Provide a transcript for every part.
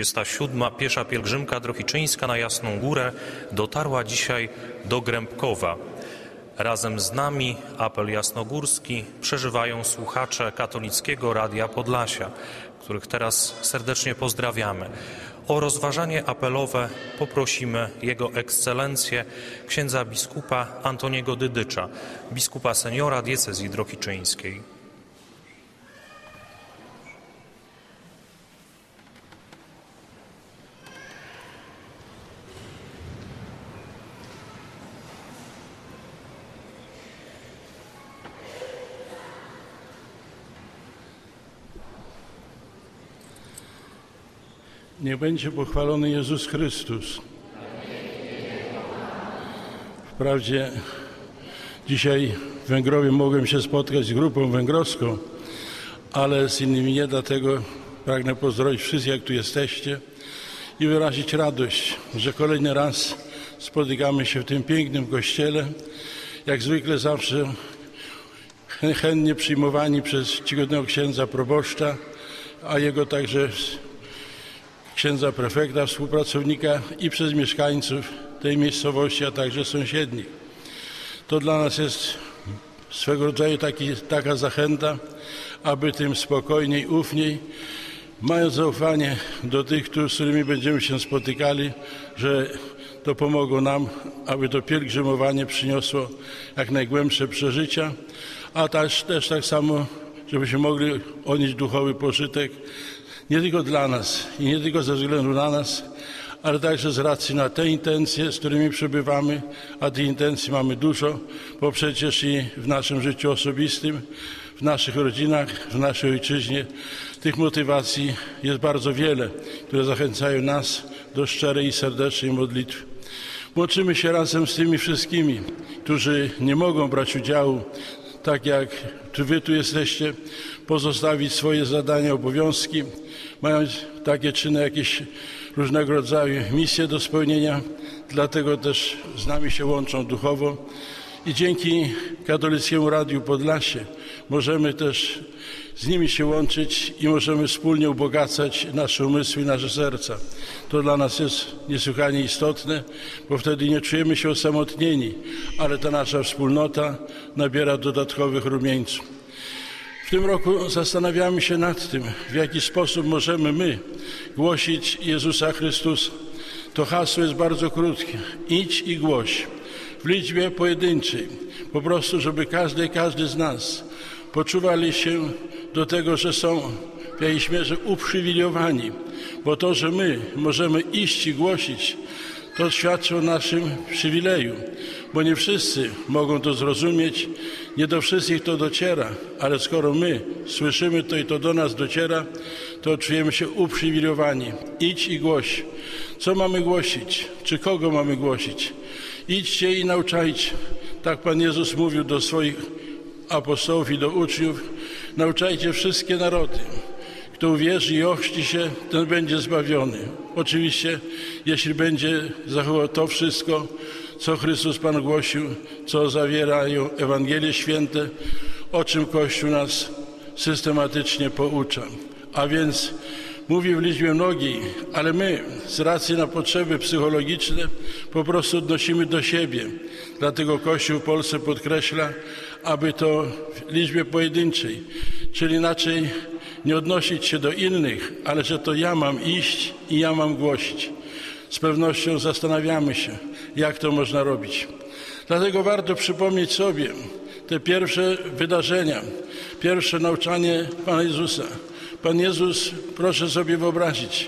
27. piesza pielgrzymka drohiczyńska na Jasną Górę dotarła dzisiaj do Grębkowa. Razem z nami apel jasnogórski przeżywają słuchacze Katolickiego Radia Podlasia, których teraz serdecznie pozdrawiamy. O rozważanie apelowe poprosimy Jego Ekscelencję księdza biskupa Antoniego Dydycza, biskupa seniora diecezji drohiczyńskiej. Niech będzie pochwalony Jezus Chrystus. Wprawdzie dzisiaj w Węgrowie mogłem się spotkać z grupą węgrowską, ale z innymi nie, dlatego pragnę pozdrowić wszystkich, jak tu jesteście i wyrazić radość, że kolejny raz spotykamy się w tym pięknym kościele, jak zwykle zawsze chętnie przyjmowani przez czcigodnego księdza proboszcza, a jego także księdza prefekta, współpracownika i przez mieszkańców tej miejscowości, a także sąsiednich. To dla nas jest swego rodzaju taka zachęta, aby tym spokojniej, ufniej, mając zaufanie do tych, z którymi będziemy się spotykali, że to pomogą nam, aby to pielgrzymowanie przyniosło jak najgłębsze przeżycia, a też tak samo, żebyśmy mogli odnieść duchowy pożytek nie tylko dla nas i nie tylko ze względu na nas, ale także z racji na te intencje, z którymi przebywamy, a tych intencji mamy dużo, bo przecież i w naszym życiu osobistym, w naszych rodzinach, w naszej ojczyźnie tych motywacji jest bardzo wiele, które zachęcają nas do szczerej i serdecznej modlitwy. Łączymy się razem z tymi wszystkimi, którzy nie mogą brać udziału, tak jak wy tu jesteście, pozostawić swoje zadania, obowiązki, mając takie czyny, jakieś różnego rodzaju misje do spełnienia, dlatego też z nami się łączą duchowo i dzięki Katolickiemu Radiu Podlasie możemy też z nimi się łączyć i możemy wspólnie ubogacać nasze umysły i nasze serca. To dla nas jest niesłychanie istotne, bo wtedy nie czujemy się osamotnieni, ale ta nasza wspólnota nabiera dodatkowych rumieńców. W tym roku zastanawiamy się nad tym, w jaki sposób możemy my głosić Jezusa Chrystusa. To hasło jest bardzo krótkie. Idź i głoś. W liczbie pojedynczej. Po prostu, żeby każdy z nas poczuwali się do tego, że są w jakiejś mierze uprzywilejowani. Bo to, że my możemy iść i głosić, to świadczy o naszym przywileju. Bo nie wszyscy mogą to zrozumieć, nie do wszystkich to dociera, ale skoro my słyszymy to i to do nas dociera, to czujemy się uprzywilejowani. Idź i głoś. Co mamy głosić? Czy kogo mamy głosić? Idźcie i nauczajcie. Tak Pan Jezus mówił do swoich apostołów i do uczniów. Nauczajcie wszystkie narody. Kto uwierzy i ochrzci się, ten będzie zbawiony. Oczywiście, jeśli będzie zachował to wszystko, co Chrystus Pan głosił, co zawierają Ewangelie Święte, o czym Kościół nas systematycznie poucza. A więc mówi w liczbie mnogiej, ale my z racji na potrzeby psychologiczne po prostu odnosimy do siebie. Dlatego Kościół w Polsce podkreśla, aby to w liczbie pojedynczej, czyli inaczej nie odnosić się do innych, ale że to ja mam iść i ja mam głosić. Z pewnością zastanawiamy się, jak to można robić. Dlatego warto przypomnieć sobie te pierwsze wydarzenia, pierwsze nauczanie Pana Jezusa. Pan Jezus, proszę sobie wyobrazić,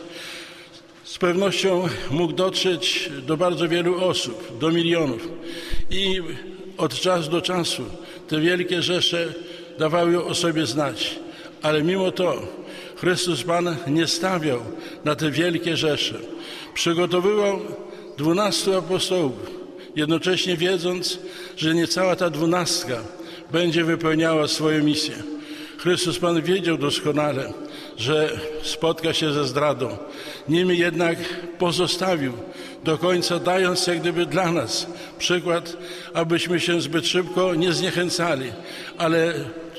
z pewnością mógł dotrzeć do bardzo wielu osób, do milionów. I od czasu do czasu te wielkie rzesze dawały o sobie znać. Ale mimo to Chrystus Pan nie stawiał na te wielkie rzesze. Przygotowywał 12 apostołów, jednocześnie wiedząc, że nie cała ta 12 będzie wypełniała swoją misję. Chrystus Pan wiedział doskonale, że spotka się ze zdradą. Niemniej jednak pozostawił do końca, dając jak gdyby dla nas przykład, abyśmy się zbyt szybko nie zniechęcali, ale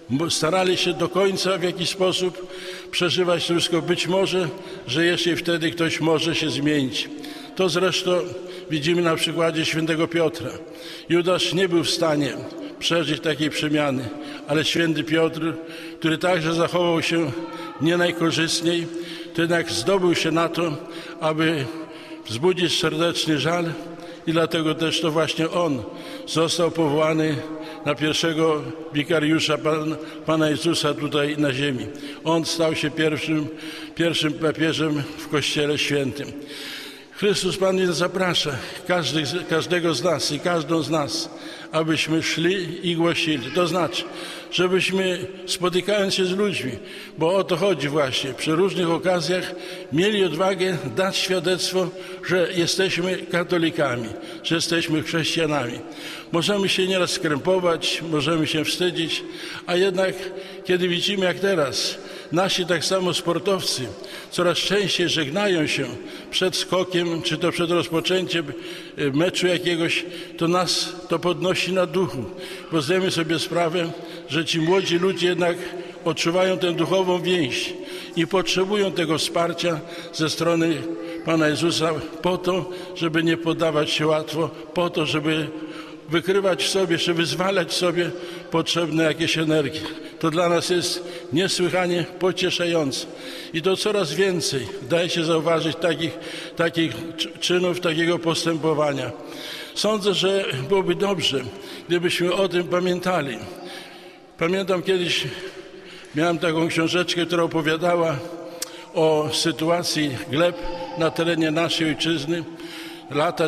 starali się do końca w jakiś sposób przeżywać to wszystko. Być może, że jeszcze i wtedy ktoś może się zmienić. To zresztą widzimy na przykładzie świętego Piotra. Judasz nie był w stanie przeżyć takiej przemiany, ale święty Piotr, który także zachował się nie najkorzystniej, to jednak zdobył się na to, aby wzbudzić serdeczny żal i dlatego też to właśnie on został powołany na pierwszego wikariusza Pana Jezusa tutaj na ziemi. On stał się pierwszym papieżem w Kościele Świętym. Chrystus Pan Jezus zaprasza każdego z nas i każdą z nas, abyśmy szli i głosili. To znaczy, żebyśmy spotykając się z ludźmi, bo o to chodzi właśnie, przy różnych okazjach mieli odwagę dać świadectwo, że jesteśmy katolikami, że jesteśmy chrześcijanami. Możemy się nieraz skrępować, możemy się wstydzić, a jednak kiedy widzimy jak teraz, nasi tak samo sportowcy coraz częściej żegnają się przed skokiem, czy to przed rozpoczęciem meczu jakiegoś, to nas to podnosi na duchu, bo zdajemy sobie sprawę, że ci młodzi ludzie jednak odczuwają tę duchową więź i potrzebują tego wsparcia ze strony Pana Jezusa po to, żeby nie poddawać się łatwo, po to, żeby wykrywać w sobie, czy wyzwalać w sobie potrzebne jakieś energie. To dla nas jest niesłychanie pocieszające. I to coraz więcej daje się zauważyć takich czynów, takiego postępowania. Sądzę, że byłoby dobrze, gdybyśmy o tym pamiętali. Pamiętam kiedyś, miałem taką książeczkę, która opowiadała o sytuacji gleb na terenie naszej ojczyzny. Lata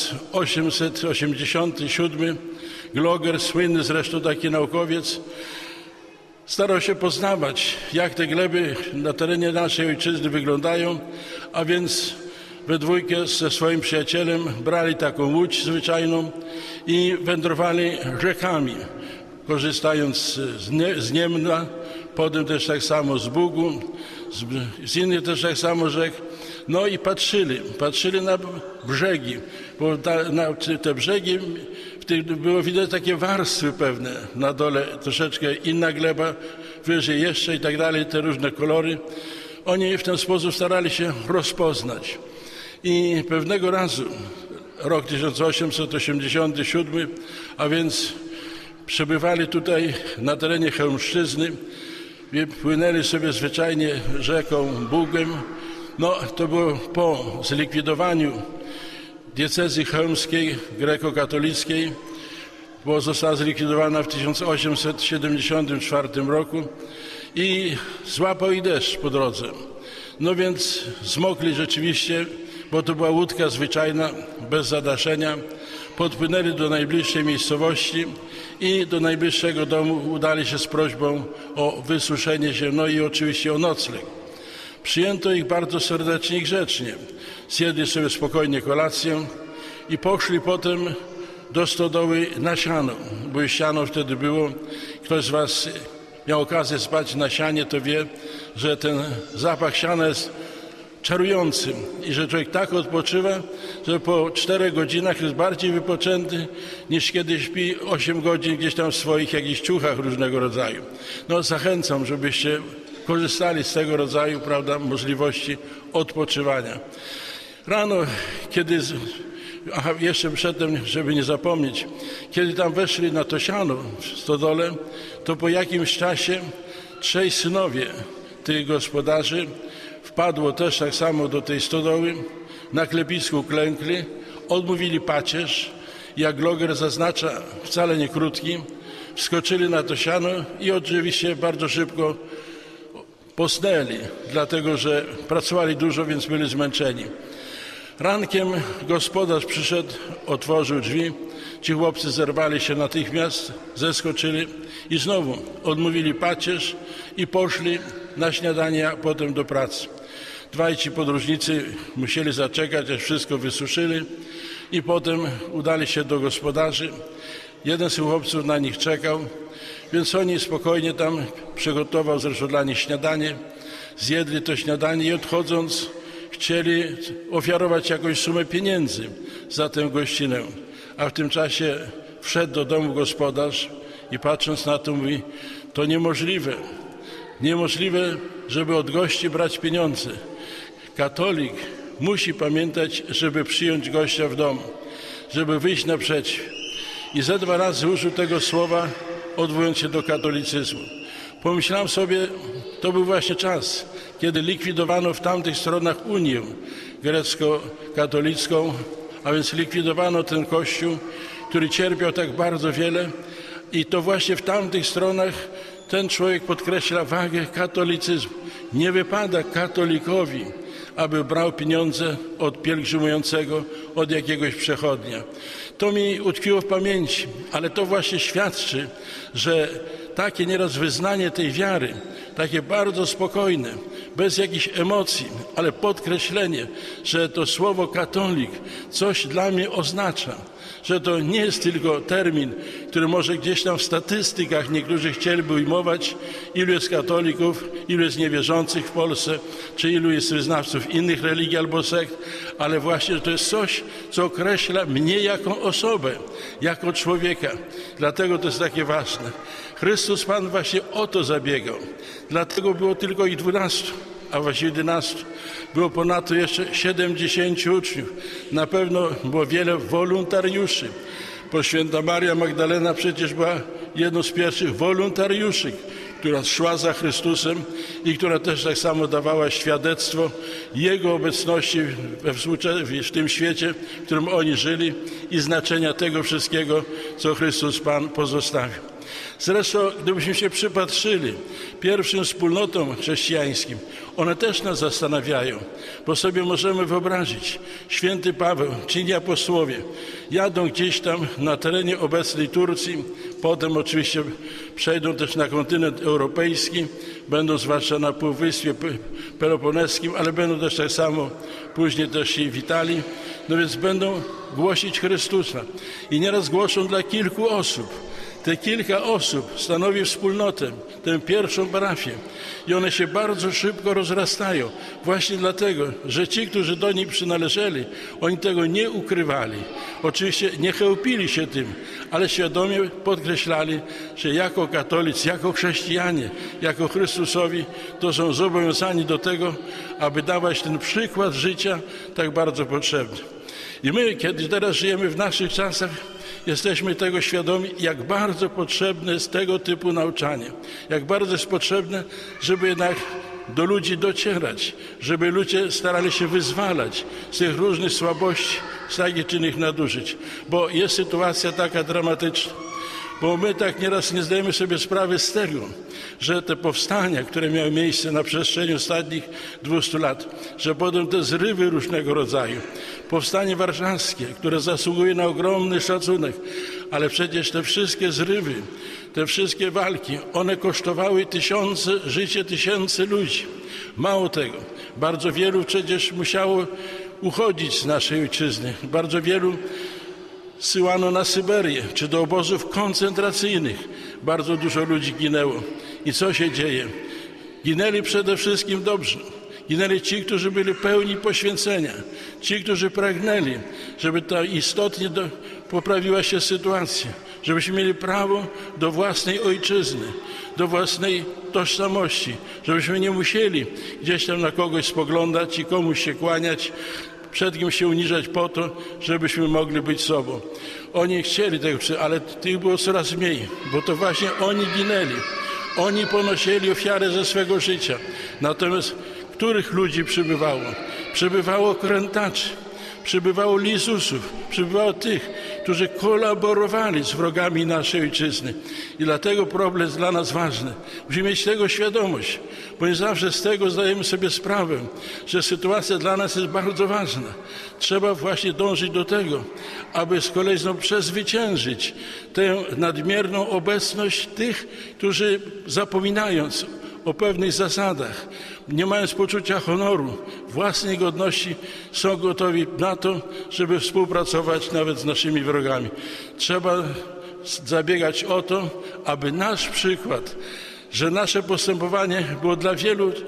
1887, Gloger, słynny zresztą taki naukowiec, starał się poznawać, jak te gleby na terenie naszej ojczyzny wyglądają, a więc we dwójkę ze swoim przyjacielem brali taką łódź zwyczajną i wędrowali rzekami, korzystając z Niemna, potem też tak samo z Bugu, z innych też tak samo rzek. No i patrzyli na brzegi, bo na te brzegi było widać takie warstwy pewne, na dole troszeczkę inna gleba, wyżej jeszcze i tak dalej, te różne kolory. Oni w ten sposób starali się rozpoznać. I pewnego razu, rok 1887, a więc przebywali tutaj na terenie Chełmszczyzny, płynęli sobie zwyczajnie rzeką Bugiem. No, to było po zlikwidowaniu diecezji chełmskiej, grekokatolickiej, bo została zlikwidowana w 1874 roku i złapał ich deszcz po drodze. No więc zmokli rzeczywiście, bo to była łódka zwyczajna, bez zadaszenia. Podpłynęli do najbliższej miejscowości i do najbliższego domu udali się z prośbą o wysuszenie się, no i oczywiście o nocleg. Przyjęto ich bardzo serdecznie i grzecznie. Zjedli sobie spokojnie kolację i poszli potem do stodoły na siano, bo siano wtedy było. Ktoś z was miał okazję spać na sianie, to wie, że ten zapach siana jest czarujący i że człowiek tak odpoczywa, że po 4 godzinach jest bardziej wypoczęty niż kiedy śpi 8 godzin gdzieś tam w swoich jakichś ciuchach różnego rodzaju. No zachęcam, żebyście korzystali z tego rodzaju, prawda, możliwości odpoczywania. Rano, kiedy, jeszcze przedtem, żeby nie zapomnieć, kiedy tam weszli na to siano w stodole, to po jakimś czasie 3 synowie tych gospodarzy wpadło też tak samo do tej stodoły, na klepisku klękli, odmówili pacierz, jak Gloger zaznacza, wcale nie krótki, wskoczyli na to siano i oczywiście bardzo szybko posnęli, dlatego że pracowali dużo, więc byli zmęczeni. Rankiem gospodarz przyszedł, otworzył drzwi, ci chłopcy zerwali się natychmiast, zeskoczyli i znowu odmówili pacierz i poszli na śniadanie, a potem do pracy. 2 ci podróżnicy musieli zaczekać, aż wszystko wysuszyli i potem udali się do gospodarzy. Jeden z chłopców na nich czekał, więc oni spokojnie tam przygotował zresztą dla nich śniadanie, zjedli to śniadanie i odchodząc chcieli ofiarować jakąś sumę pieniędzy za tę gościnę. A w tym czasie wszedł do domu gospodarz i patrząc na to mówi, to niemożliwe. Niemożliwe, żeby od gości brać pieniądze. Katolik musi pamiętać, żeby przyjąć gościa w dom, żeby wyjść naprzeciw. I ze 2 razy użył tego słowa, odwołując się do katolicyzmu. Pomyślałem sobie, to był właśnie czas, kiedy likwidowano w tamtych stronach Unię grecko-katolicką, a więc likwidowano ten Kościół, który cierpiał tak bardzo wiele i to właśnie w tamtych stronach ten człowiek podkreśla wagę katolicyzmu. Nie wypada katolikowi, aby brał pieniądze od pielgrzymującego, od jakiegoś przechodnia. To mi utkwiło w pamięci, ale to właśnie świadczy, że takie nieraz wyznanie tej wiary, takie bardzo spokojne, bez jakichś emocji, ale podkreślenie, że to słowo katolik coś dla mnie oznacza, że to nie jest tylko termin, który może gdzieś tam w statystykach niektórzy chcieliby ujmować, ilu jest katolików, ilu jest niewierzących w Polsce, czy ilu jest wyznawców innych religii albo sekt, ale właśnie to jest coś, co określa mnie jako osobę, jako człowieka. Dlatego to jest takie ważne. Chrystus Pan właśnie o to zabiegał. Dlatego było tylko ich 12, a właściwie 11. Było ponadto jeszcze 70 uczniów. Na pewno było wiele wolontariuszy. Bo święta Maria Magdalena przecież była jedną z pierwszych wolontariuszy, która szła za Chrystusem i która też tak samo dawała świadectwo Jego obecności w tym świecie, w którym oni żyli i znaczenia tego wszystkiego, co Chrystus Pan pozostawił. Zresztą, gdybyśmy się przypatrzyli pierwszym wspólnotom chrześcijańskim, one też nas zastanawiają, bo sobie możemy wyobrazić, święty Paweł, ci inni apostołowie jadą gdzieś tam na terenie obecnej Turcji, potem oczywiście przejdą też na kontynent europejski, będą zwłaszcza na Półwyspie Peloponeskim, ale będą też tak samo później też i w Italii, no więc będą głosić Chrystusa i nieraz głoszą dla kilku osób. Te kilka osób stanowi wspólnotę, tę pierwszą parafię i one się bardzo szybko rozrastają. Właśnie dlatego, że ci, którzy do niej przynależeli, oni tego nie ukrywali. Oczywiście nie chełpili się tym, ale świadomie podkreślali, że jako katolicy, jako chrześcijanie, jako Chrystusowi, to są zobowiązani do tego, aby dawać ten przykład życia tak bardzo potrzebny. I my, kiedy teraz żyjemy w naszych czasach, jesteśmy tego świadomi, jak bardzo potrzebne jest tego typu nauczanie. Jak bardzo jest potrzebne, żeby jednak do ludzi docierać, żeby ludzie starali się wyzwalać z tych różnych słabości, z takich czy innych nadużyć. Bo jest sytuacja taka dramatyczna. Bo my tak nieraz nie zdajemy sobie sprawy z tego, że te powstania, które miały miejsce na przestrzeni ostatnich 200 lat, że potem te zrywy różnego rodzaju, powstanie warszawskie, które zasługuje na ogromny szacunek, ale przecież te wszystkie zrywy, te wszystkie walki, one kosztowały życie tysięcy ludzi. Mało tego, bardzo wielu przecież musiało uchodzić z naszej ojczyzny, bardzo wielu zsyłano na Syberię, czy do obozów koncentracyjnych. Bardzo dużo ludzi ginęło. I co się dzieje? Ginęli przede wszystkim dobrzy. Ginęli ci, którzy byli pełni poświęcenia. Ci, którzy pragnęli, żeby ta istotnie poprawiła się sytuacja. Żebyśmy mieli prawo do własnej ojczyzny, do własnej tożsamości. Żebyśmy nie musieli gdzieś tam na kogoś spoglądać i komuś się kłaniać, przed kim się uniżać po to, żebyśmy mogli być sobą. Oni chcieli tego, ale tych było coraz mniej, bo to właśnie oni ginęli. Oni ponosili ofiarę ze swego życia. Natomiast których ludzi przybywało? Przybywało krętaczy, przybywało lizusów, przybywało tych, którzy kolaborowali z wrogami naszej ojczyzny. I dlatego problem jest dla nas ważny. Musimy mieć tego świadomość, bo nie zawsze z tego zdajemy sobie sprawę, że sytuacja dla nas jest bardzo ważna. Trzeba właśnie dążyć do tego, aby z kolei znowu przezwyciężyć tę nadmierną obecność tych, którzy zapominając o pewnych zasadach, nie mając poczucia honoru, własnej godności, są gotowi na to, żeby współpracować nawet z naszymi wrogami. Trzeba zabiegać o to, aby nasz przykład, że nasze postępowanie było dla wielu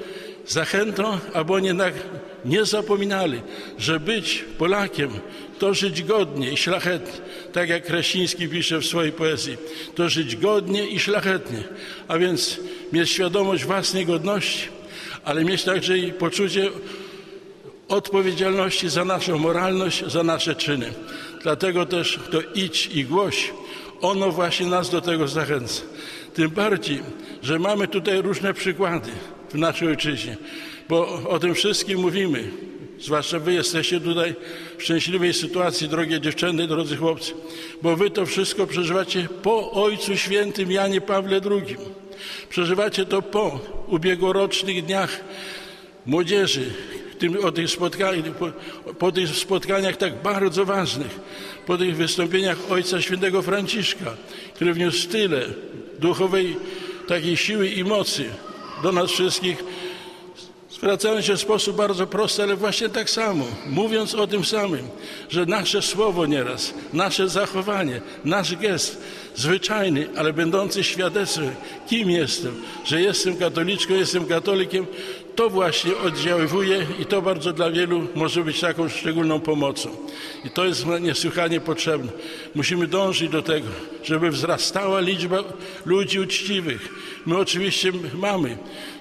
zachętą, aby oni jednak nie zapominali, że być Polakiem to żyć godnie i szlachetnie, tak jak Kraśnicki pisze w swojej poezji, to żyć godnie i szlachetnie, a więc mieć świadomość własnej godności, ale mieć także i poczucie odpowiedzialności za naszą moralność, za nasze czyny. Dlatego też to idź i głoś, ono właśnie nas do tego zachęca. Tym bardziej, że mamy tutaj różne przykłady w naszej ojczyźnie, bo o tym wszystkim mówimy. Zwłaszcza wy jesteście tutaj w szczęśliwej sytuacji, drogie dziewczyny, drodzy chłopcy, bo wy to wszystko przeżywacie po Ojcu Świętym Janie Pawle II. Przeżywacie to po ubiegłorocznych dniach młodzieży, po tych spotkaniach tak bardzo ważnych, po tych wystąpieniach Ojca Świętego Franciszka, który wniósł tyle duchowej takiej siły i mocy do nas wszystkich, zwracając się w sposób bardzo prosty, ale właśnie tak samo, mówiąc o tym samym, że nasze słowo nieraz, nasze zachowanie, nasz gest zwyczajny, ale będący świadectwem, kim jestem, że jestem katoliczką, jestem katolikiem, to właśnie oddziaływuje i to bardzo dla wielu może być taką szczególną pomocą. I to jest niesłychanie potrzebne. Musimy dążyć do tego, żeby wzrastała liczba ludzi uczciwych. My oczywiście mamy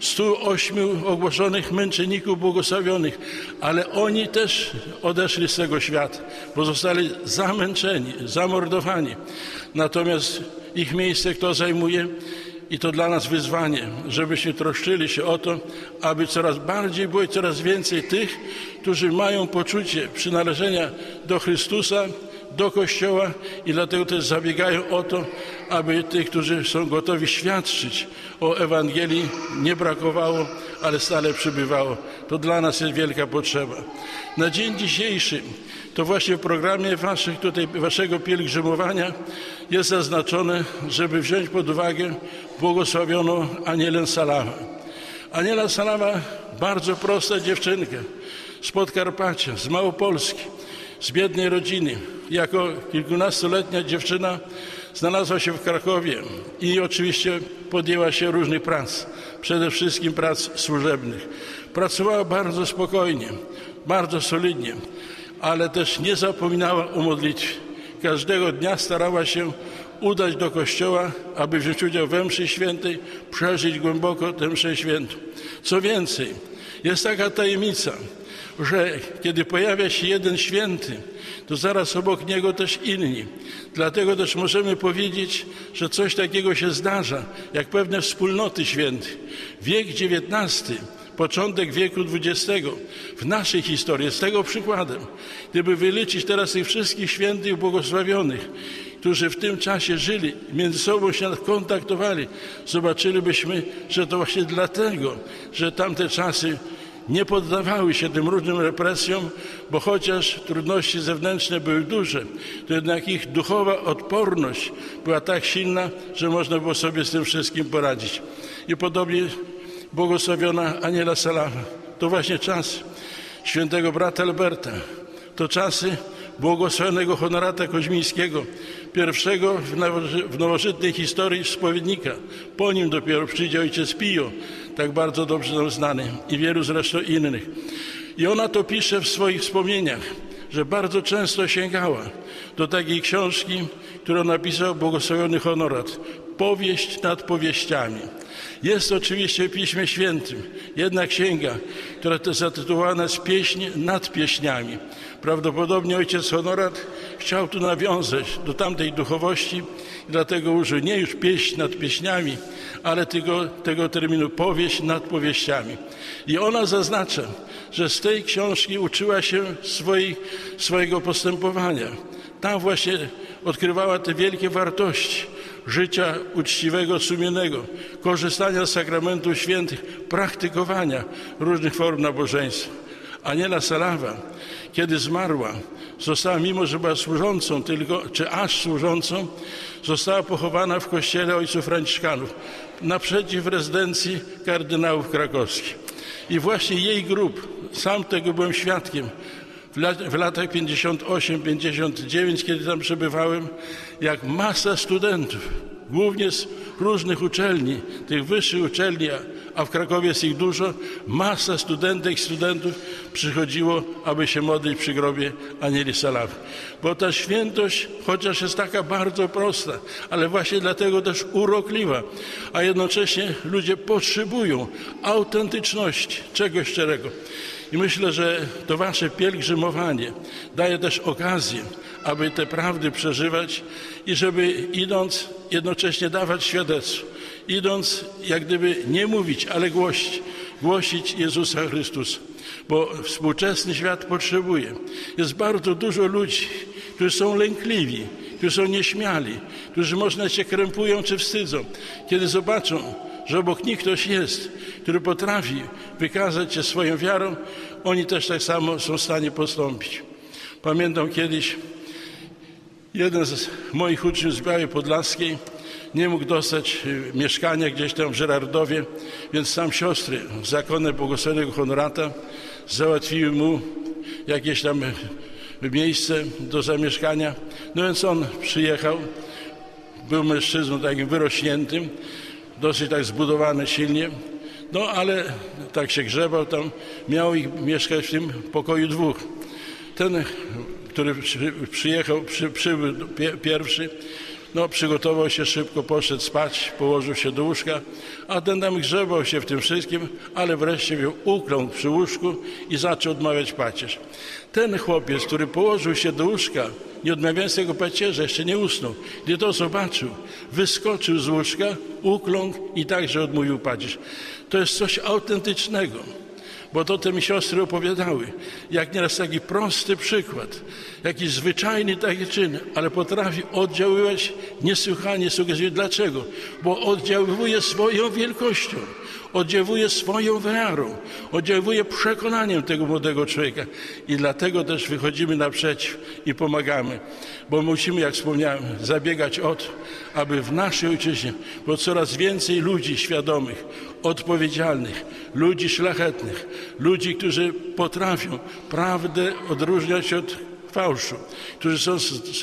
108 ogłoszonych męczenników błogosławionych, ale oni też odeszli z tego świata, bo zostali zamęczeni, zamordowani. Natomiast ich miejsce kto zajmuje? I to dla nas wyzwanie, żebyśmy troszczyli się o to, aby coraz bardziej było i coraz więcej tych, którzy mają poczucie przynależenia do Chrystusa, do Kościoła i dlatego też zabiegają o to, aby tych, którzy są gotowi świadczyć o Ewangelii, nie brakowało, ale stale przybywało. To dla nas jest wielka potrzeba. Na dzień dzisiejszy to właśnie w programie waszego pielgrzymowania jest zaznaczone, żeby wziąć pod uwagę błogosławioną Anielę Salawę. Aniela Salawa, bardzo prosta dziewczynka z Podkarpacia, z Małopolski, z biednej rodziny. Jako kilkunastoletnia dziewczyna znalazła się w Krakowie i oczywiście podjęła się różnych prac, przede wszystkim prac służebnych. Pracowała bardzo spokojnie, bardzo solidnie, ale też nie zapominała o modlitwie. Każdego dnia starała się udać do kościoła, aby wziąć udział we mszy świętej, przeżyć głęboko tę mszę świętą. Co więcej, jest taka tajemnica, że kiedy pojawia się jeden święty, to zaraz obok niego też inni. Dlatego też możemy powiedzieć, że coś takiego się zdarza, jak pewne wspólnoty świętych. Wiek XIX, początek wieku XX w naszej historii jest tego przykładem. Gdyby wyliczyć teraz tych wszystkich świętych błogosławionych, którzy w tym czasie żyli, między sobą się kontaktowali, zobaczylibyśmy, że to właśnie dlatego, że tamte czasy nie poddawały się tym różnym represjom, bo chociaż trudności zewnętrzne były duże, to jednak ich duchowa odporność była tak silna, że można było sobie z tym wszystkim poradzić. I podobnie błogosławiona Aniela Salawa. To właśnie czas świętego brata Alberta. To czasy błogosławionego honorata Koźmińskiego, pierwszego w nowożytnej historii spowiednika. Po nim dopiero przyjdzie ojciec Pio, tak bardzo dobrze nam znany i wielu zresztą innych. I ona to pisze w swoich wspomnieniach, że bardzo często sięgała do takiej książki, którą napisał błogosławiony honorat. Powieść nad powieściami. Jest oczywiście w Piśmie Świętym jedna księga, która to zatytułowana jest Pieśń nad pieśniami. Prawdopodobnie ojciec Honorat chciał tu nawiązać do tamtej duchowości i dlatego użył nie już pieśń nad pieśniami, ale tego terminu powieść nad powieściami. I ona zaznacza, że z tej książki uczyła się swojego postępowania. Tam właśnie odkrywała te wielkie wartości życia uczciwego, sumiennego, korzystania z sakramentów świętych, praktykowania różnych form nabożeństwa. Aniela Salawa, kiedy zmarła, została, mimo że była służącą czy aż służącą, została pochowana w kościele ojców franciszkanów, naprzeciw rezydencji kardynałów krakowskich. I właśnie jej grób, sam tego byłem świadkiem, w latach 58-59, kiedy tam przebywałem, jak masa studentów, głównie z różnych uczelni, tych wyższych uczelni, a w Krakowie jest ich dużo, masa studentek i studentów przychodziło, aby się modlić przy grobie Anieli Salawy. Bo ta świętość, chociaż jest taka bardzo prosta, ale właśnie dlatego też urokliwa, a jednocześnie ludzie potrzebują autentyczności, czegoś szczerego. I myślę, że to wasze pielgrzymowanie daje też okazję, aby te prawdy przeżywać i żeby idąc jednocześnie dawać świadectwo. Idąc jak gdyby nie mówić, ale głosić Jezusa Chrystusa. Bo współczesny świat potrzebuje. Jest bardzo dużo ludzi, którzy są lękliwi, którzy są nieśmiali, którzy można się krępują czy wstydzą. Kiedy zobaczą, że obok nich ktoś jest, który potrafi wykazać się swoją wiarą, oni też tak samo są w stanie postąpić. Pamiętam kiedyś jeden z moich uczniów z Białej Podlaskiej nie mógł dostać mieszkania gdzieś tam w Żerardowie, więc sam siostry zakonne błogosławionego Honorata załatwiły mu jakieś tam miejsce do zamieszkania. No więc on przyjechał, był mężczyzną takim wyrośniętym, dosyć tak zbudowany silnie, no ale tak się grzebał tam, miał ich mieszkać w tym pokoju dwóch. Ten, który przybył pierwszy, no przygotował się szybko, poszedł spać, położył się do łóżka, a ten tam grzebał się w tym wszystkim, ale wreszcie ukląkł przy łóżku i zaczął odmawiać pacierz. Ten chłopiec, który położył się do łóżka, nie odmawiając tego pacierza, jeszcze nie usnął. Gdy to zobaczył, wyskoczył z łóżka, ukląkł i także odmówił pacierz. To jest coś autentycznego, bo to te mi siostry opowiadały. Jak nieraz taki prosty przykład, jakiś zwyczajny taki czyn, ale potrafi oddziaływać niesłychanie sugestywnie. Dlaczego? Bo oddziaływuje swoją wielkością, oddziaływuje swoją wiarą, oddziaływuje przekonaniem tego młodego człowieka. I dlatego też wychodzimy naprzeciw i pomagamy, bo musimy, jak wspomniałem, zabiegać o to, aby w naszej ojczyźnie było coraz więcej ludzi świadomych, odpowiedzialnych, ludzi szlachetnych, ludzi, którzy potrafią prawdę odróżniać od fałszu, którzy są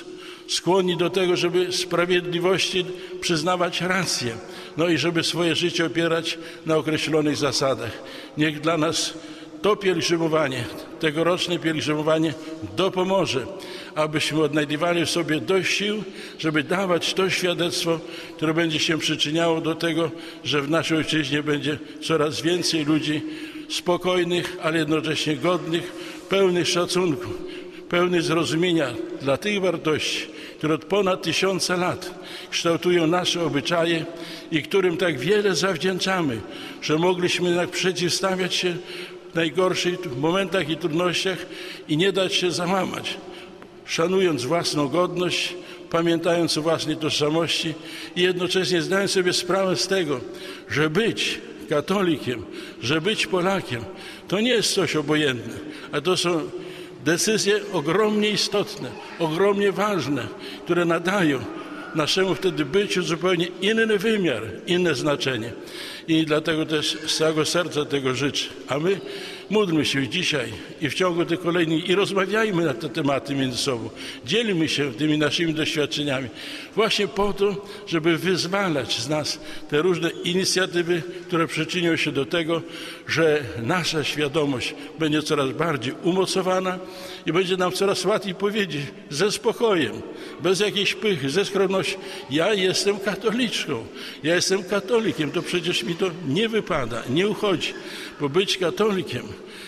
skłonni do tego, żeby sprawiedliwości przyznawać rację, no i żeby swoje życie opierać na określonych zasadach. Niech dla nas to pielgrzymowanie, tegoroczne pielgrzymowanie dopomoże, abyśmy odnajdywali w sobie dość sił, żeby dawać to świadectwo, które będzie się przyczyniało do tego, że w naszej ojczyźnie będzie coraz więcej ludzi spokojnych, ale jednocześnie godnych, pełnych szacunku, pełnych zrozumienia dla tych wartości, które od ponad 1000 lat kształtują nasze obyczaje i którym tak wiele zawdzięczamy, że mogliśmy jednak przeciwstawiać się w najgorszych momentach i trudnościach i nie dać się załamać, szanując własną godność, pamiętając o własnej tożsamości i jednocześnie zdając sobie sprawę z tego, że być katolikiem, że być Polakiem to nie jest coś obojętne, a to są decyzje ogromnie istotne, ogromnie ważne, które nadają naszemu wtedy byciu zupełnie inny wymiar, inne znaczenie. I dlatego też z całego serca tego życzę. A my módlmy się dzisiaj i w ciągu tych kolejnych i rozmawiajmy na te tematy między sobą. Dzielmy się tymi naszymi doświadczeniami. Właśnie po to, żeby wyzwalać z nas te różne inicjatywy, które przyczynią się do tego, że nasza świadomość będzie coraz bardziej umocowana i będzie nam coraz łatwiej powiedzieć ze spokojem, bez jakiejś pychy, ze skromności. Ja jestem katoliczką, ja jestem katolikiem, to przecież mi to nie wypada, nie uchodzi, bo być katolikiem,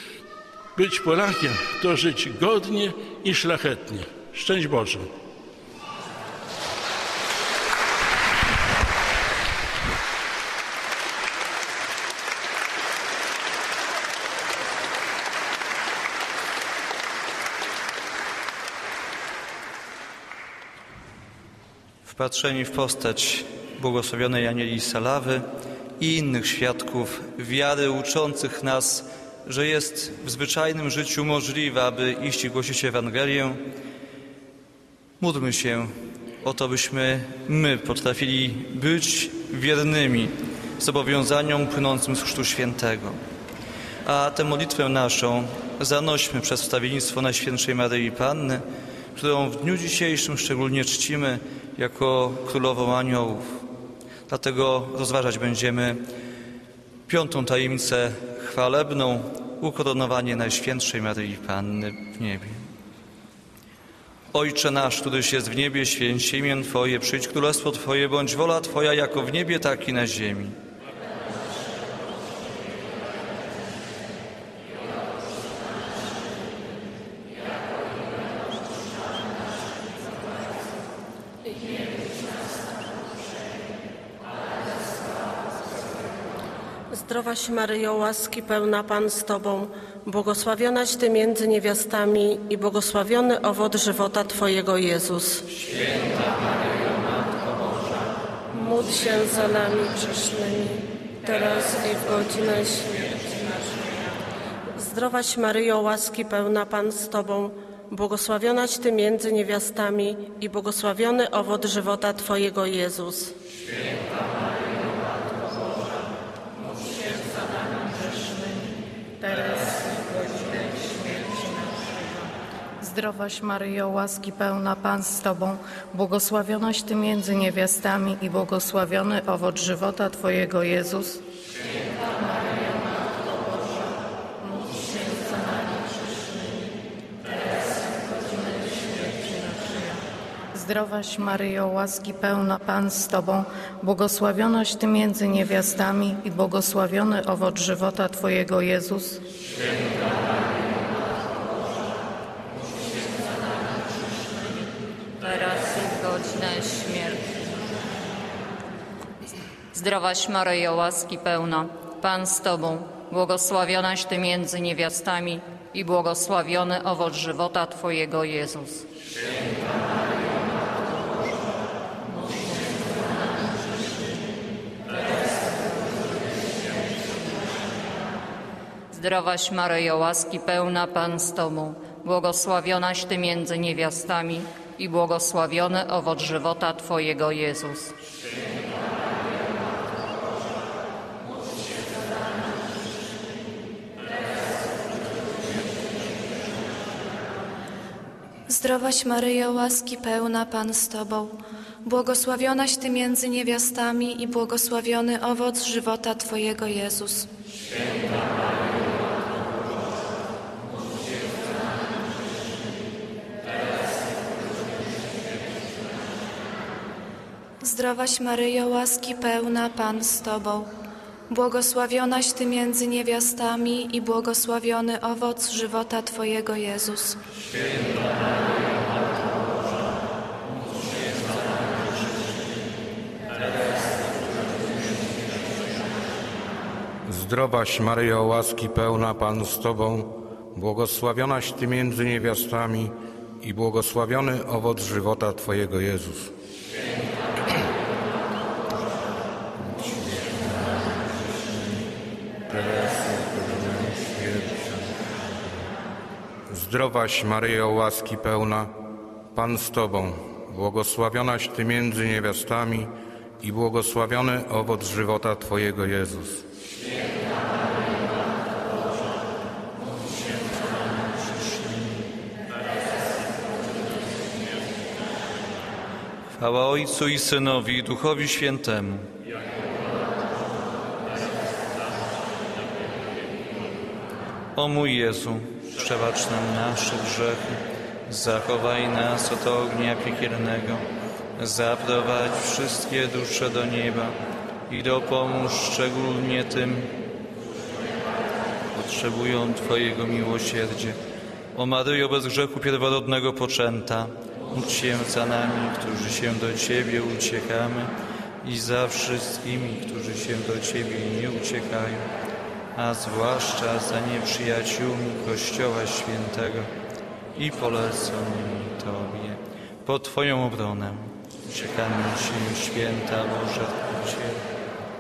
być Polakiem to żyć godnie i szlachetnie. Szczęść Boże. Wpatrzeni w postać błogosławionej Anieli Salawy i innych świadków wiary uczących nas, że jest w zwyczajnym życiu możliwe, aby iść i głosić Ewangelię, módlmy się o to, byśmy my potrafili być wiernymi zobowiązaniom płynącym z Chrztu Świętego. A tę modlitwę naszą zanośmy przez wstawiennictwo Najświętszej Maryi Panny, którą w dniu dzisiejszym szczególnie czcimy jako Królową Aniołów. Dlatego rozważać będziemy piątą tajemnicę chwalebną, ukoronowanie Najświętszej Maryi Panny w niebie. Ojcze nasz, któryś jest w niebie, święć się imię Twoje, przyjdź królestwo Twoje, bądź wola Twoja jako w niebie, tak i na ziemi. Zdrowaś Maryjo, łaski pełna Pan z Tobą, błogosławionaś Ty między niewiastami i błogosławiony owoc żywota Twojego, Jezus. Święta Maryjo, Matko Boża, Módl się za nami grzesznymi, teraz i w godzinę śmierci naszej. Zdrowaś Maryjo, łaski pełna Pan z Tobą, błogosławionaś Ty między niewiastami i błogosławiony owoc żywota Twojego, Jezus. Święta Maryjo, Matko Boża, módl się za nami grzesznymi, teraz i w godzinę śmierci naszej. Zdrowaś Maryjo, łaski pełna Pan z Tobą, błogosławionaś Ty między niewiastami i błogosławiony owoc żywota Twojego, Jezus. Święta Maryjo, Matko Boża, módl się za nami grzesznymi, teraz i w godzinę śmierci naszej. Zdrowaś Maryjo, łaski pełna Pan z Tobą, błogosławionaś Ty między niewiastami i błogosławiony owoc żywota Twojego, Jezus. Święta Maryjo, Matko Boża, módl się za nami grzesznymi, teraz i w godzinę śmierci. Zdrowaś Maryjo, łaski pełna, Pan z Tobą, błogosławionaś Ty między niewiastami i błogosławiony owoc żywota Twojego, Jezus. Święta Maryjo, Matko Boża, módl się za nami grzesznymi, teraz i w godzinę śmierci naszej. Zdrowaś Maryjo, łaski pełna, Pan z Tobą, błogosławionaś Ty między niewiastami i błogosławiony owoc żywota Twojego, Jezus. Zdrowaś Maryjo, łaski pełna, Pan z Tobą, błogosławionaś Ty między niewiastami i błogosławiony owoc żywota Twojego, Jezus. Święta Maryjo, Matko Boża, módl się za nami grzesznymi, teraz i w godzinę śmierci naszej. Zdrowaś Maryjo, łaski pełna, Pan z Tobą, błogosławionaś Ty między niewiastami i błogosławiony owoc żywota Twojego, Jezus. Święta Maryjo, Matko Boża, módl się za nami grzesznymi, teraz i w godzinę śmierci naszej. Zdrowaś Maryjo, łaski pełna, Pan z Tobą, błogosławionaś Ty między niewiastami i błogosławiony owoc żywota Twojego, Jezus. Zdrowaś Maryjo, łaski pełna, Pan z Tobą, błogosławionaś Ty między niewiastami i błogosławiony owoc żywota Twojego, Jezus. Chwała Ojcu i Synowi i Duchowi Świętemu. O mój Jezu, przebacz nam nasze grzechy, zachowaj nas od ognia piekielnego, zaprowadź wszystkie dusze do nieba i dopomóż szczególnie tym, potrzebują Twojego miłosierdzia. O Maryjo, bez grzechu pierworodnego poczęta, módl się za nami, którzy się do Ciebie uciekamy i za wszystkimi, którzy się do Ciebie nie uciekają, a zwłaszcza za nieprzyjaciółmi Kościoła Świętego i poleconymi Tobie. Po Twoją obronę uciekamy Ci, Święta Boża Odkupicielu.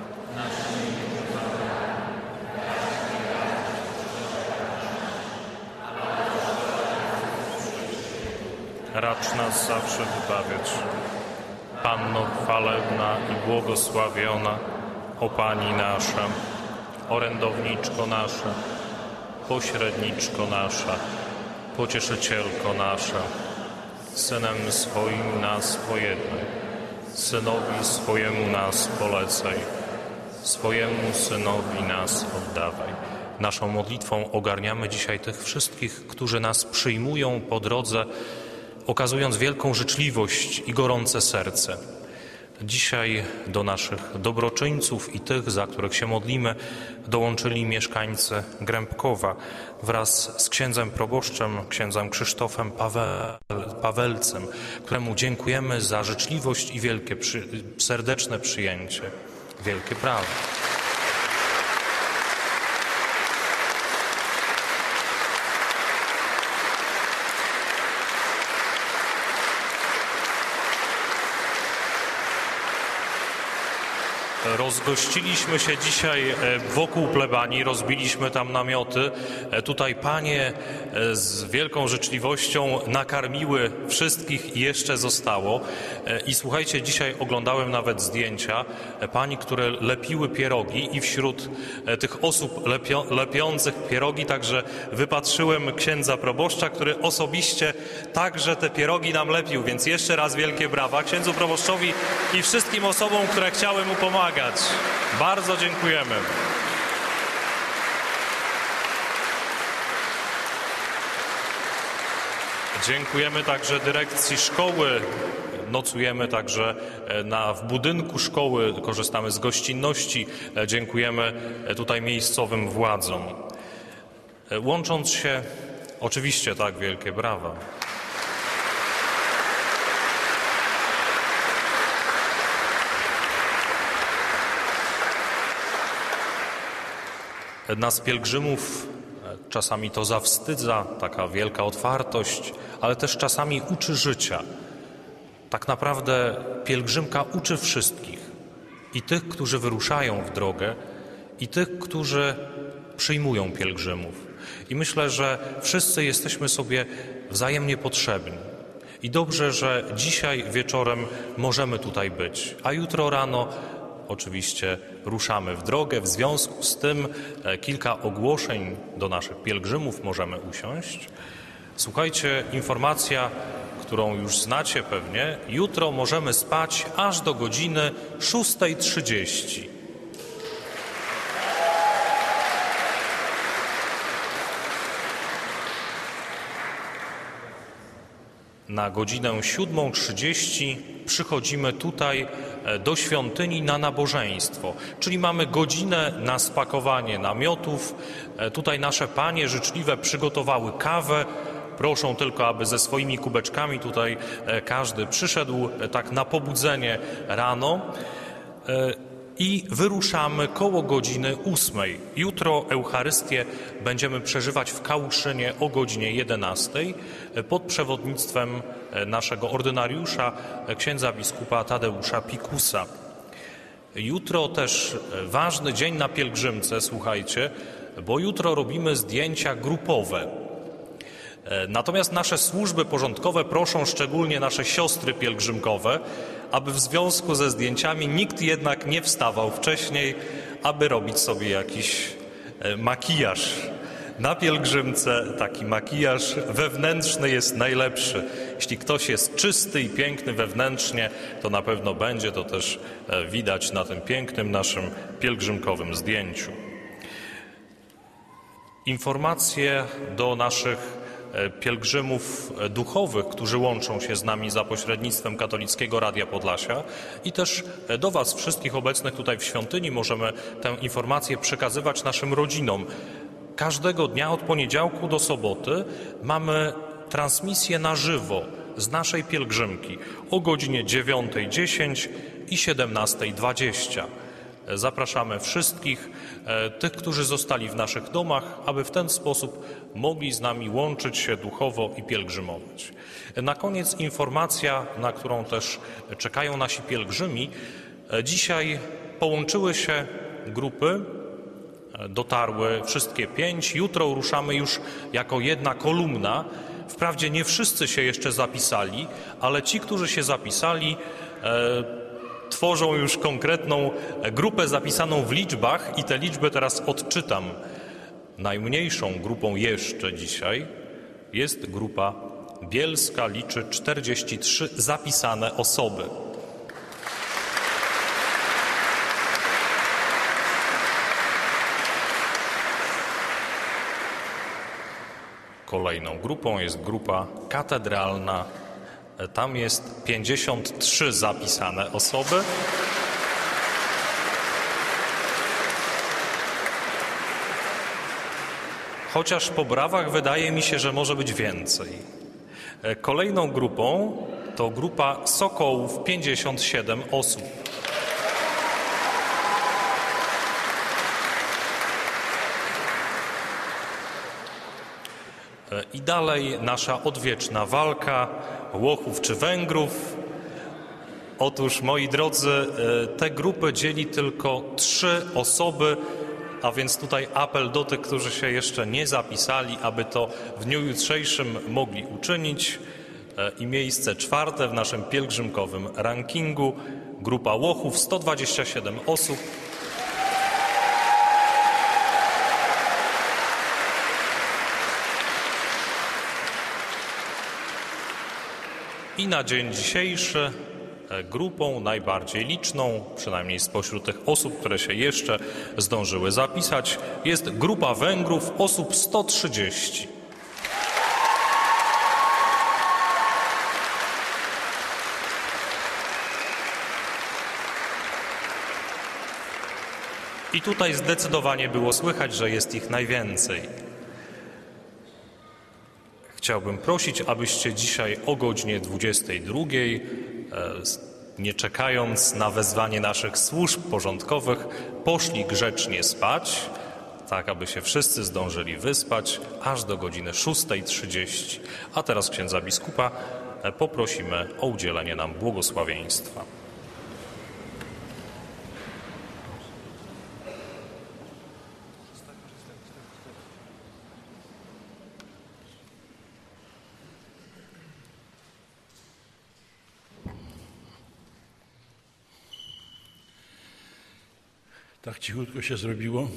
Racz nas zawsze wybawiać. Panno chwalebna i błogosławiona, o Pani nasza, orędowniczko nasza, pośredniczko nasza, pocieszycielko nasza, Synem swoim nas pojednaj, Synowi swojemu nas polecaj, swojemu Synowi nas oddawaj. Naszą modlitwą ogarniamy dzisiaj tych wszystkich, którzy nas przyjmują po drodze, okazując wielką życzliwość i gorące serce. Dzisiaj do naszych dobroczyńców i tych, za których się modlimy, dołączyli mieszkańcy Grębkowa wraz z księdzem proboszczem, księdzem Krzysztofem Pawelcem, któremu dziękujemy za życzliwość i wielkie, serdeczne przyjęcie. Wielkie brawo. Rozgościliśmy się dzisiaj wokół plebanii, rozbiliśmy tam namioty. Tutaj panie z wielką życzliwością nakarmiły wszystkich i jeszcze zostało. I słuchajcie, dzisiaj oglądałem nawet zdjęcia pań, które lepiły pierogi i wśród tych osób lepiących pierogi także wypatrzyłem księdza proboszcza, który osobiście także te pierogi nam lepił, więc jeszcze raz wielkie brawa księdzu proboszczowi i wszystkim osobom, które chciały mu pomagać. Bardzo dziękujemy. Dziękujemy także dyrekcji szkoły. Nocujemy także w budynku szkoły, korzystamy z gościnności. Dziękujemy tutaj miejscowym władzom. Łącząc się, oczywiście tak, wielkie brawa. Nas pielgrzymów czasami to zawstydza, taka wielka otwartość, ale też czasami uczy życia. Tak naprawdę pielgrzymka uczy wszystkich. I tych, którzy wyruszają w drogę, i tych, którzy przyjmują pielgrzymów. I myślę, że wszyscy jesteśmy sobie wzajemnie potrzebni. I dobrze, że dzisiaj wieczorem możemy tutaj być, a jutro rano oczywiście ruszamy w drogę. W związku z tym kilka ogłoszeń do naszych pielgrzymów, możemy usiąść. Słuchajcie, informacja, którą już znacie pewnie. Jutro możemy spać aż do godziny 6:30. Na godzinę 7:30 przychodzimy tutaj do świątyni na nabożeństwo, czyli mamy godzinę na spakowanie namiotów. Tutaj nasze panie życzliwe przygotowały kawę. Proszą tylko, aby ze swoimi kubeczkami tutaj każdy przyszedł tak na pobudzenie rano. I wyruszamy koło godziny 8:00. Jutro Eucharystię będziemy przeżywać w Kałuszynie o godzinie 11:00 pod przewodnictwem naszego ordynariusza, księdza biskupa Tadeusza Pikusa. Jutro też ważny dzień na pielgrzymce, słuchajcie, bo jutro robimy zdjęcia grupowe. Natomiast nasze służby porządkowe proszą szczególnie nasze siostry pielgrzymkowe, aby w związku ze zdjęciami nikt jednak nie wstawał wcześniej, aby robić sobie jakiś makijaż. Na pielgrzymce taki makijaż wewnętrzny jest najlepszy. Jeśli ktoś jest czysty i piękny wewnętrznie, to na pewno będzie to też widać na tym pięknym naszym pielgrzymkowym zdjęciu. Informacje do naszych pielgrzymów duchowych, którzy łączą się z nami za pośrednictwem Katolickiego Radia Podlasia, i też do Was wszystkich obecnych tutaj w świątyni możemy tę informację przekazywać naszym rodzinom. Każdego dnia od poniedziałku do soboty mamy transmisję na żywo z naszej pielgrzymki o godzinie 9:10 i 17:20. Zapraszamy wszystkich, tych, którzy zostali w naszych domach, aby w ten sposób mogli z nami łączyć się duchowo i pielgrzymować. Na koniec informacja, na którą też czekają nasi pielgrzymi. Dzisiaj połączyły się grupy, dotarły wszystkie 5. Jutro ruszamy już jako jedna kolumna. Wprawdzie nie wszyscy się jeszcze zapisali, ale ci, którzy się zapisali, tworzą już konkretną grupę zapisaną w liczbach i te liczby teraz odczytam. Najmniejszą grupą jeszcze dzisiaj jest grupa bielska, liczy 43 zapisane osoby. Kolejną grupą jest grupa katedralna. Tam jest 53 zapisane osoby. Chociaż po brawach wydaje mi się, że może być więcej. Kolejną grupą to grupa Sokołów, 57 osób. I dalej nasza odwieczna walka Łochów czy Węgrów. Otóż, moi drodzy, te grupy dzieli tylko 3 osoby, a więc tutaj apel do tych, którzy się jeszcze nie zapisali, aby to w dniu jutrzejszym mogli uczynić. I miejsce 4. w naszym pielgrzymkowym rankingu. Grupa Łochów, 127 osób. I na dzień dzisiejszy grupą najbardziej liczną, przynajmniej spośród tych osób, które się jeszcze zdążyły zapisać, jest grupa Węgrów, osób 130. I tutaj zdecydowanie było słychać, że jest ich najwięcej. Chciałbym prosić, abyście dzisiaj o godzinie 22, nie czekając na wezwanie naszych służb porządkowych, poszli grzecznie spać, tak aby się wszyscy zdążyli wyspać, aż do godziny 6:30. A teraz księdza biskupa poprosimy o udzielenie nam błogosławieństwa. Tak cichutko się zrobiło,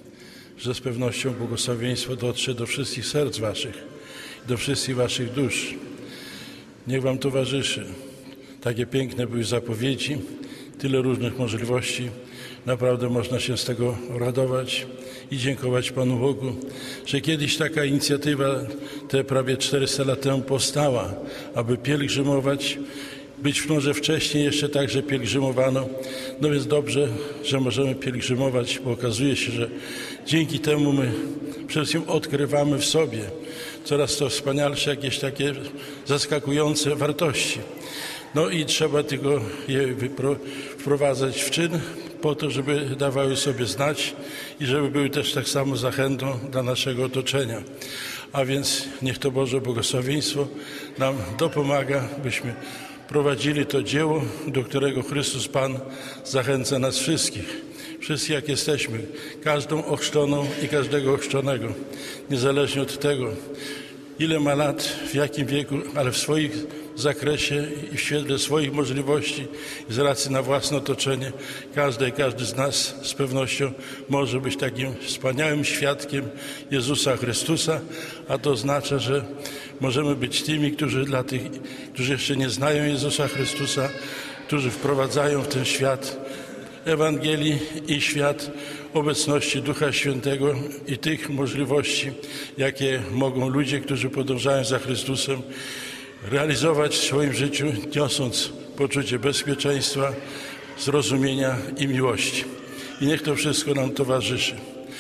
że z pewnością błogosławieństwo dotrze do wszystkich serc waszych, do wszystkich waszych dusz. Niech wam towarzyszy. Takie piękne były zapowiedzi, tyle różnych możliwości. Naprawdę można się z tego radować i dziękować Panu Bogu, że kiedyś taka inicjatywa te prawie 400 lat temu powstała, aby pielgrzymować. Być może wcześniej jeszcze także pielgrzymowano. No więc dobrze, że możemy pielgrzymować, bo okazuje się, że dzięki temu my przede wszystkim odkrywamy w sobie coraz to wspanialsze, jakieś takie zaskakujące wartości. No i trzeba tylko je wprowadzać w czyn po to, żeby dawały sobie znać i żeby były też tak samo zachętą dla naszego otoczenia. A więc niech to Boże błogosławieństwo nam dopomaga, byśmy prowadzili to dzieło, do którego Chrystus Pan zachęca nas wszystkich. Wszyscy jak jesteśmy, każdą ochrzczoną i każdego ochrzczonego, niezależnie od tego, ile ma lat, w jakim wieku, ale w swoim zakresie i w świetle swoich możliwości i z racji na własne otoczenie, każdy z nas z pewnością może być takim wspaniałym świadkiem Jezusa Chrystusa, a to oznacza, że możemy być tymi, którzy dla tych, którzy jeszcze nie znają Jezusa Chrystusa, którzy wprowadzają w ten świat Ewangelii i świat obecności Ducha Świętego i tych możliwości, jakie mogą ludzie, którzy podążają za Chrystusem, realizować w swoim życiu, niosąc poczucie bezpieczeństwa, zrozumienia i miłości. I niech to wszystko nam towarzyszy.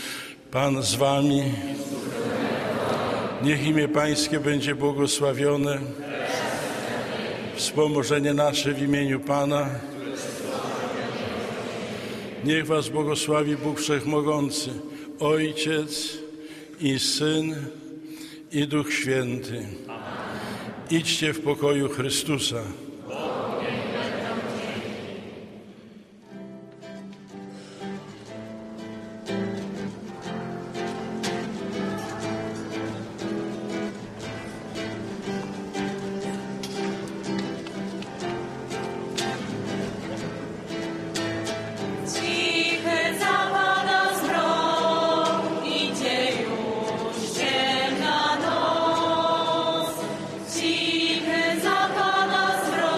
Pan z wami. Niech imię Pańskie będzie błogosławione. Wspomożenie nasze w imieniu Pana. Niech was błogosławi Bóg Wszechmogący, Ojciec i Syn i Duch Święty. Idźcie w pokoju Chrystusa. Zapada zmrok.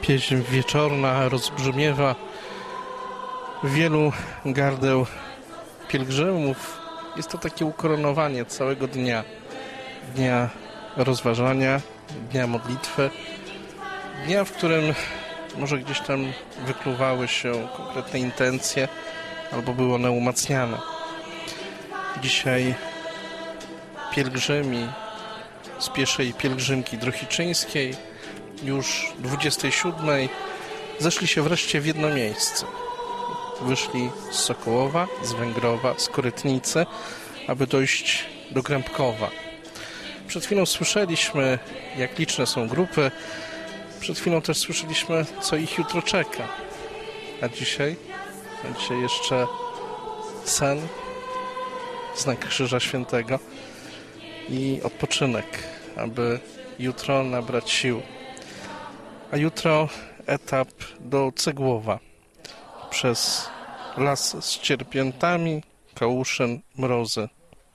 Pieśń wieczorna rozbrzmiewa wielu gardeł pielgrzymów. Jest to takie ukoronowanie całego dnia. Dnia rozważania, dnia modlitwy. Dnia, w którym może gdzieś tam wykluwały się konkretne intencje albo były one umacniane. Dzisiaj pielgrzymi z pieszej pielgrzymki drohiczyńskiej już 27 zeszli się wreszcie w jedno miejsce. Wyszli z Sokołowa, z Węgrowa, z Korytnicy, aby dojść do Grębkowa. Przed chwilą słyszeliśmy, jak liczne są grupy. Przed chwilą też słyszeliśmy, co ich jutro czeka. A dzisiaj jeszcze sen, znak Krzyża Świętego i odpoczynek, aby jutro nabrać sił. A jutro etap do Cegłowa przez las z Cierpiętami, Kałuszyn, Mrozy.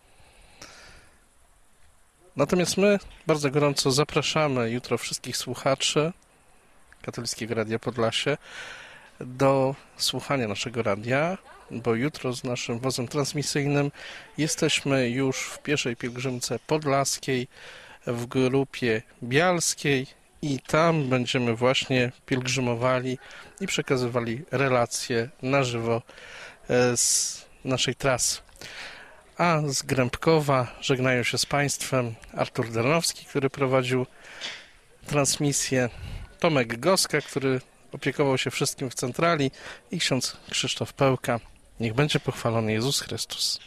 Natomiast my bardzo gorąco zapraszamy jutro wszystkich słuchaczy Katolickiego Radia Podlasie do słuchania naszego radia, bo jutro z naszym wozem transmisyjnym jesteśmy już w pieszej pielgrzymce podlaskiej w grupie bialskiej i tam będziemy właśnie pielgrzymowali i przekazywali relacje na żywo z naszej trasy. A z Grębkowa żegnają się z Państwem Artur Darnowski, który prowadził transmisję, Tomek Goska, który opiekował się wszystkim w centrali i ksiądz Krzysztof Pełka. Niech będzie pochwalony Jezus Chrystus.